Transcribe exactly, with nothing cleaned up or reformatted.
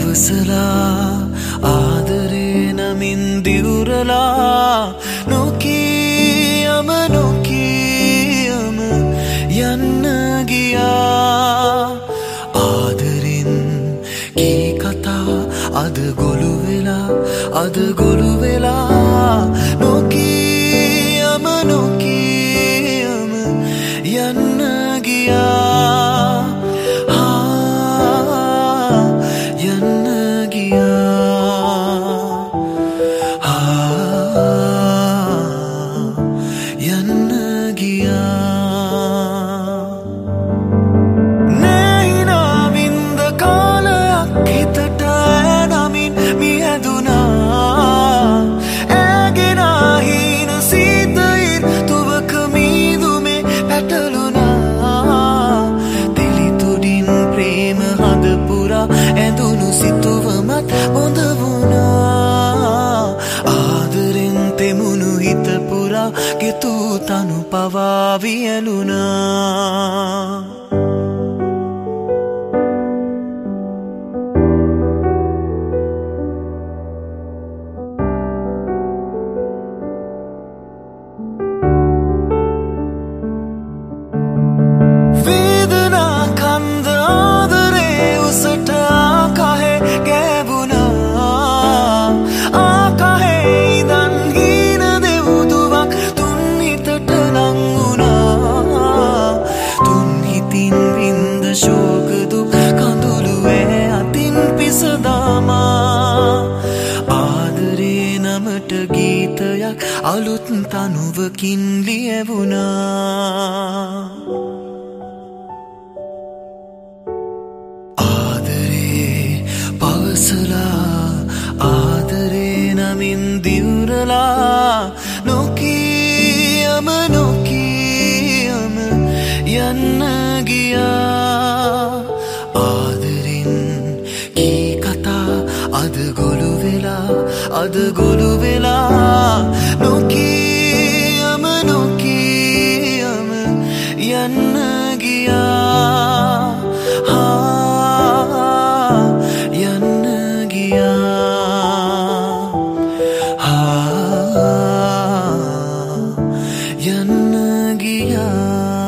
පවසලා ආදරේ නමින් දිවුරලා නොකියම නොකියම යන්න ගියා ආදරෙන් කී කතා අද ගොළු වෙලා අද ගොළු වෙලා නොකියම නොකියම යන්න ගියා යන්න ගියා යන්න ගියා නෑහිනා වින්ද කාලයක් හිතට නමින් මියදුනා ඇගෙන හින සීතයින් තුවක මීදුමේ පැටලුනා තෙලිතුඩින් ප්‍රේම හද පුරා ඇඳුණු සිතුවමත් බොඳ වුණා ආදරෙන් තෙමුණු හිත පුරා ගෙතූ තනු පවා වියලුණා වේදනා කන්ද ආදරේ උසට ආකහේ ගෑවුණා ආකහේ ඉඳන් හීන දෙවුදුවක් තුන් හිතට නංගුණා තුන් හිතින් වින්ද ශෝක දුක් කඳුළු ඈ අතින් පිසදාමා ආදරේ නමට ගීතයක් අලුත් තනුවකින් ලියවුණා පවසලා ආදරේ නමින් දිවුරලා නොකියම නොකියම යන්න ගියා ආදරෙන් කී කතා අද ගොළු වෙලා අද ගොළු වෙලා නොකියම නොකියම යන්න ගියා යන්න ගියා යන්න ගියා